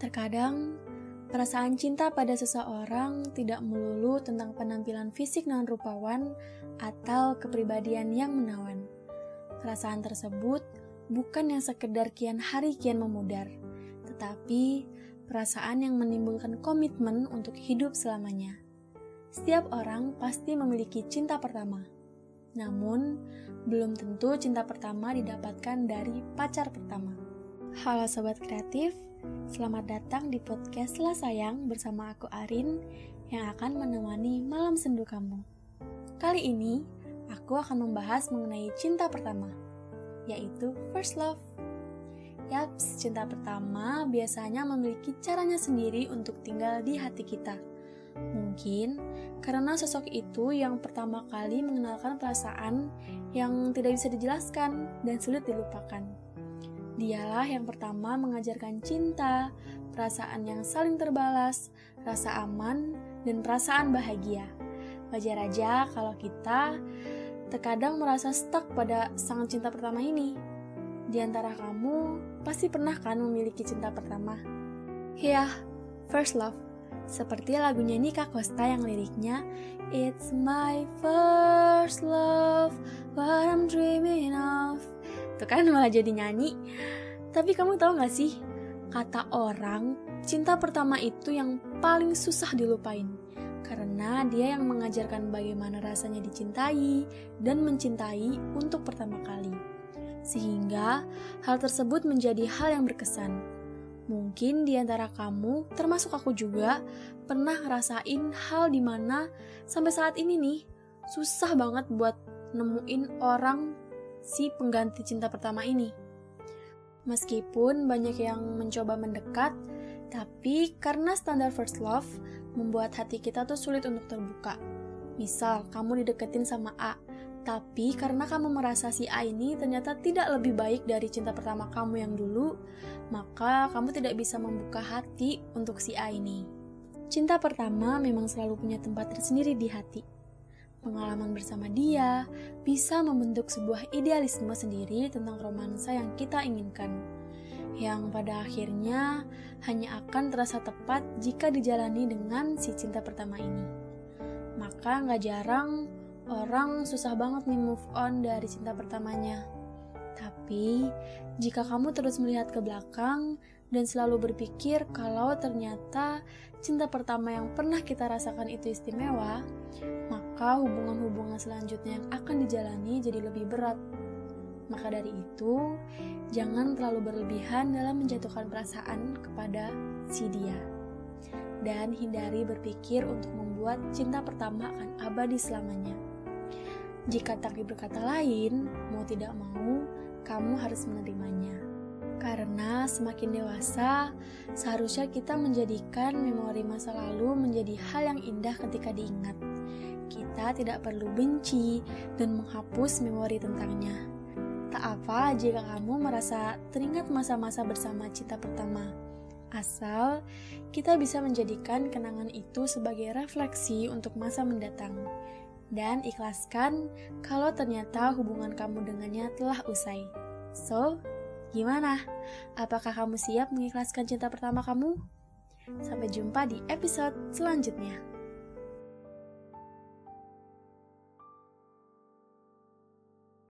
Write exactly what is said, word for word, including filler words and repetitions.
Terkadang, perasaan cinta pada seseorang tidak melulu tentang penampilan fisik non rupawan atau kepribadian yang menawan. Perasaan tersebut bukan yang sekedar kian hari kian memudar, tetapi perasaan yang menimbulkan komitmen untuk hidup selamanya. Setiap orang pasti memiliki cinta pertama. Namun, belum tentu cinta pertama didapatkan dari pacar pertama. Halo Sobat Kreatif, selamat datang di podcast Lah Sayang bersama aku Arin yang akan menemani malam sendu kamu. Kali ini, aku akan membahas mengenai cinta pertama, yaitu first love. Yaps, cinta pertama biasanya memiliki caranya sendiri untuk tinggal di hati kita. Mungkin karena sosok itu yang pertama kali mengenalkan perasaan yang tidak bisa dijelaskan dan sulit dilupakan. Dialah yang pertama mengajarkan cinta, perasaan yang saling terbalas, rasa aman, dan perasaan bahagia. Wajar aja kalau kita terkadang merasa stuck pada sang cinta pertama ini. Di antara kamu, pasti pernah kan memiliki cinta pertama? Ya, first love. Seperti lagunya Nika Costa yang liriknya It's my first love, what I'm dreaming of. Tuh kan malah jadi nyanyi. Tapi kamu tahu gak sih, kata orang, cinta pertama itu yang paling susah dilupain. Karena dia yang mengajarkan bagaimana rasanya dicintai dan mencintai untuk pertama kali. Sehingga hal tersebut menjadi hal yang berkesan. Mungkin di antara kamu, termasuk aku juga, pernah ngerasain hal dimana sampai saat ini nih, susah banget buat nemuin orang si pengganti cinta pertama ini. Meskipun banyak yang mencoba mendekat, tapi karena standar first love, membuat hati kita tuh sulit untuk terbuka. Misal, kamu dideketin sama A, tapi karena kamu merasa si A ini ternyata tidak lebih baik dari cinta pertama kamu yang dulu, maka kamu tidak bisa membuka hati untuk si A ini. Cinta pertama memang selalu punya tempat tersendiri di hati. Pengalaman bersama dia bisa membentuk sebuah idealisme sendiri tentang romansa yang kita inginkan, yang pada akhirnya hanya akan terasa tepat jika dijalani dengan si cinta pertama ini. Maka gak jarang orang susah banget nih move on dari cinta pertamanya. Tapi, jika kamu terus melihat ke belakang dan selalu berpikir kalau ternyata cinta pertama yang pernah kita rasakan itu istimewa, maka hubungan-hubungan selanjutnya yang akan dijalani jadi lebih berat. Maka dari itu, jangan terlalu berlebihan dalam menjatuhkan perasaan kepada si dia. Dan hindari berpikir untuk membuat cinta pertama akan abadi selamanya. Jika takdir berkata lain, mau tidak mau, kamu harus menerimanya. Karena semakin dewasa, seharusnya kita menjadikan memori masa lalu menjadi hal yang indah ketika diingat. Kita tidak perlu benci dan menghapus memori tentangnya. Tak apa jika kamu merasa teringat masa-masa bersama cinta pertama. Asal kita bisa menjadikan kenangan itu sebagai refleksi untuk masa mendatang. Dan ikhlaskan kalau ternyata hubungan kamu dengannya telah usai. So, gimana? Apakah kamu siap mengikhlaskan cinta pertama kamu? Sampai jumpa di episode selanjutnya.